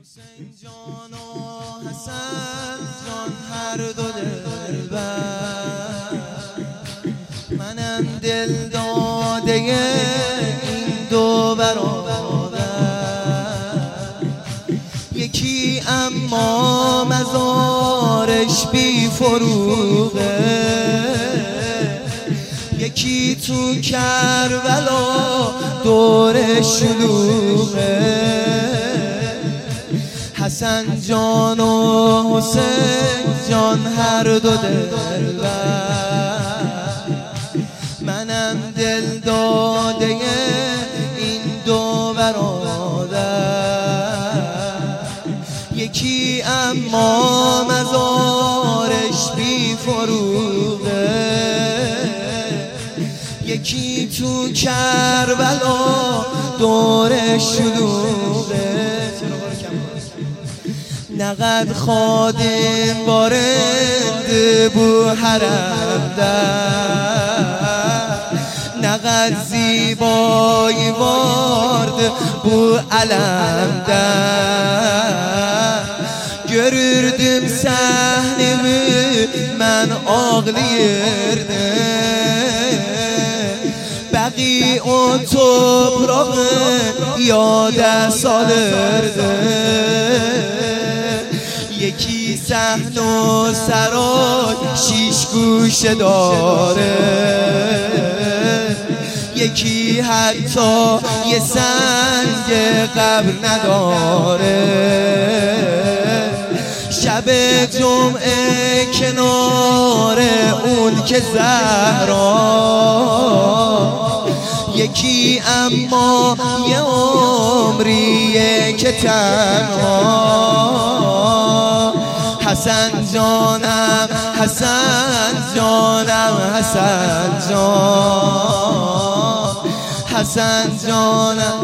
حسین جان و حسن جان هر دو دلبر، منم دل داده این دو برادر. یکی اما مزارش بی فروغه، یکی تو کربلا دور شلوغه. حسن جان و حسین جان هر دو دلبر، منم دل داده این دو برادر. یکی اما مزارش بی فروغه، یکی تو کربلا دور شلوغه. نقد خادم وارد بو حرم در، نقد زیبایی وارد بو علم در. görürdüm sahnemi ben ağlayırdım, baqi o toprağı yada salırdı. یکی صحن و سرای شیش گوشه داره، یکی حتی یه سنگ قبر نداره. شب جمعه کنار اون که زهرا، یکی اما یه عمریه که تنها. حسن جانم حسن جانم حسن جان، حسن جانم.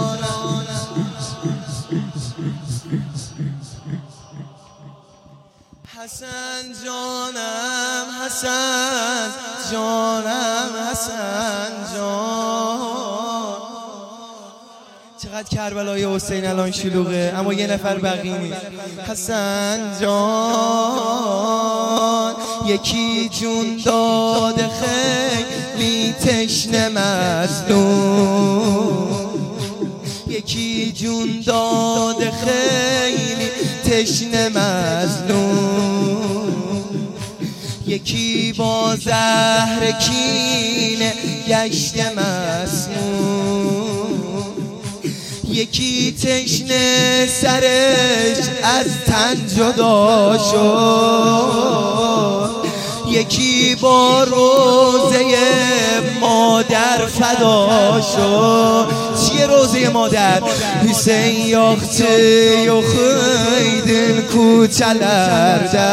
حسن جانم حسن جانم حسن جان. چقدر کربلای حسین الان شلوغه اما یه نفر بقی نیست. حسن جان یکی جون داده خیلی تشنه مظلوم، یکی جون داده خیلی تشنه مظلوم. یکی با زهر کینه گشته مسموم، یکی تشنه سرش از تن جدا شد، یکی با روزه مادر فدا شد. چیه روزه مادر؟ Hüseyin yoktu yoxuydun kuçalarda،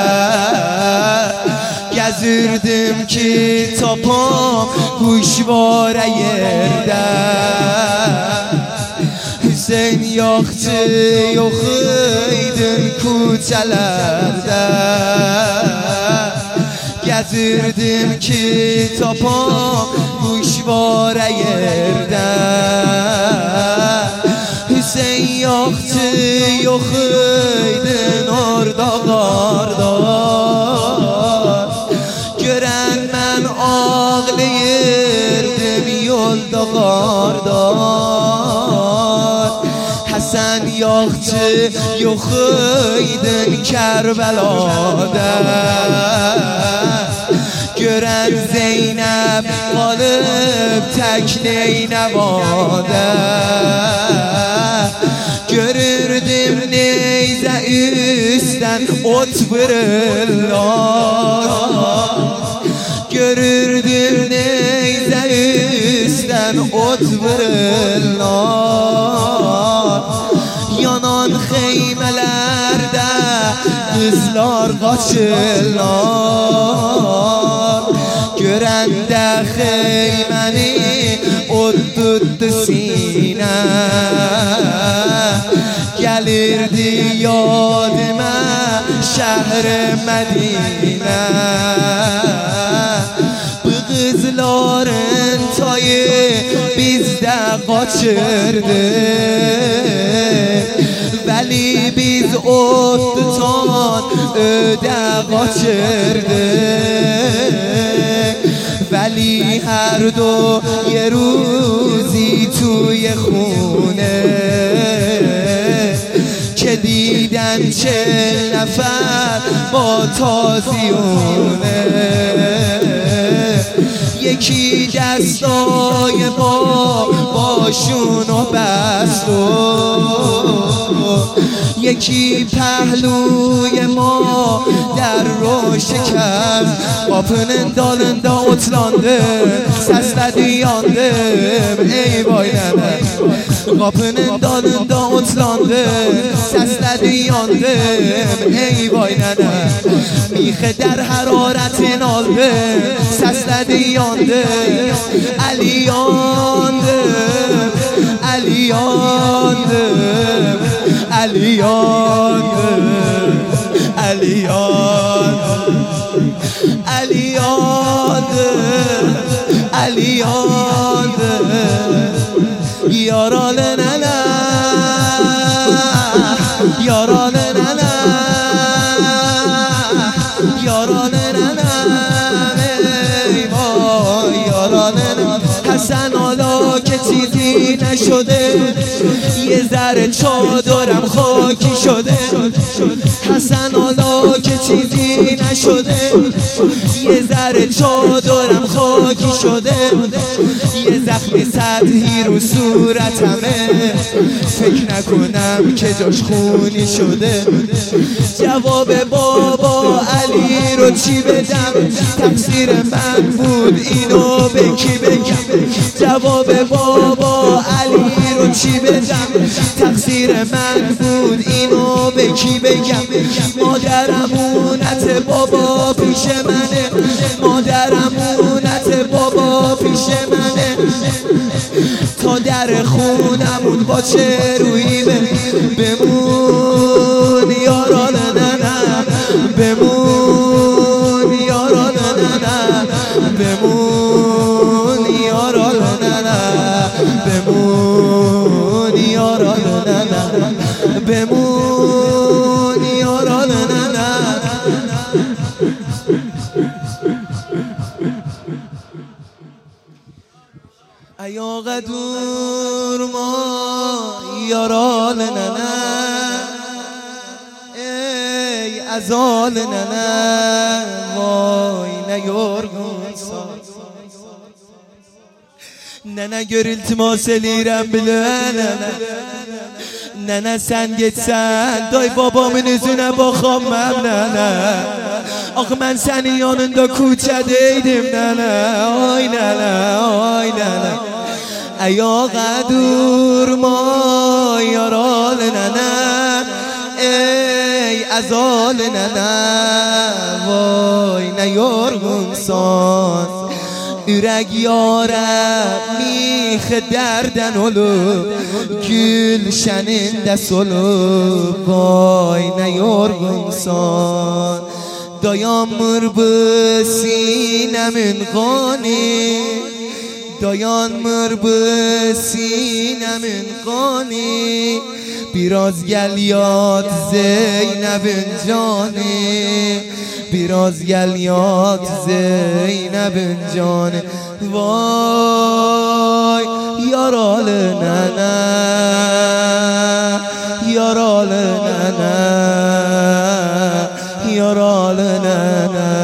gezirdim ki tapam kuşvara yerde. Hüseyin yoktu yoxuydun kuçalarda, gezirdim ki tapam kuşvara yerde. Hüseyin yoktu yoxuydun orada qarda, gören mən ağlayırdım yolda qarda. Hasan yoktu yoxuydun Kerbelada, gören Zeynep kalıp tek Neynevada. Görürdüm neyze üstten ot vırırlar, görürdüm neyze üstten ot vırırlar. Yanan xeymelerde kızlar kaçırlar, görende xeymeni od tuttu sine. Gelirdi yadıma şehir Medine, bu kızların tayı bizde kaçırdı. Veli biz ottan öde kaçırdık Veli her do یه روزی توی خونه که دیدن 40 نفر با تازیونه یکی دستای ما باشونو بست و یکی پهلوی ما در رو شکست Kapının dalında otlandım Sesleri yandım ey vay nene Kapının dalında otlandım Sesleri yandım ey vay nene Mixe der hararetin aldım Sesleri yandım Ali yandım Ali yandım Ali yandım Ali yandım Ali yandım Ali yandım Yaralı nene Yaralı nene Yaralı nene Eyvah yaralı nene Hasan ola که چیزی نشده یه ذره چادرم خاکی شده حسن حالا که چیزی نشده یه ذره چادرم خاکی شده یه زخم سطحی رو صورتمه فکر نکنم که جاش خونی شده جواب بابا علی رو چی بدم تقصیر من بود اینو به کی بگم جواب بابا علی رو چی بدم تقصیر من بود اینو به کی بگم مادرمونت بابا پیش منه مادرمونت بابا پیش منه تا در خونمون با چه روی بمون یاران ننم بمون یاران ننم بمون یاران ننم بمون یاران ننم بمون یاران ننم ایا قدور ما یاران ننم ای ازال ننم vay ne yorgunsan Nene gör iltimas elirem bile Nene sen geçsen Day babamın yüzüne bakamam nene Ah ben senin yanında kuçedeydim nene Ay nene ay nene Ayağa durma yaralı nene Ey azal nene Vay ne yorgunsan Ürək yarəm mixə dərdən olub Gülşənində solub Vay nə yorgunsan Dayanmır bu sinəmin qani Dayanmır bu sinəmin qani Biraz gəl yad Zeynəbin cani Biraz gel yat Zeynep'in canı Vay yaralı nene Yaralı nene Yaralı nene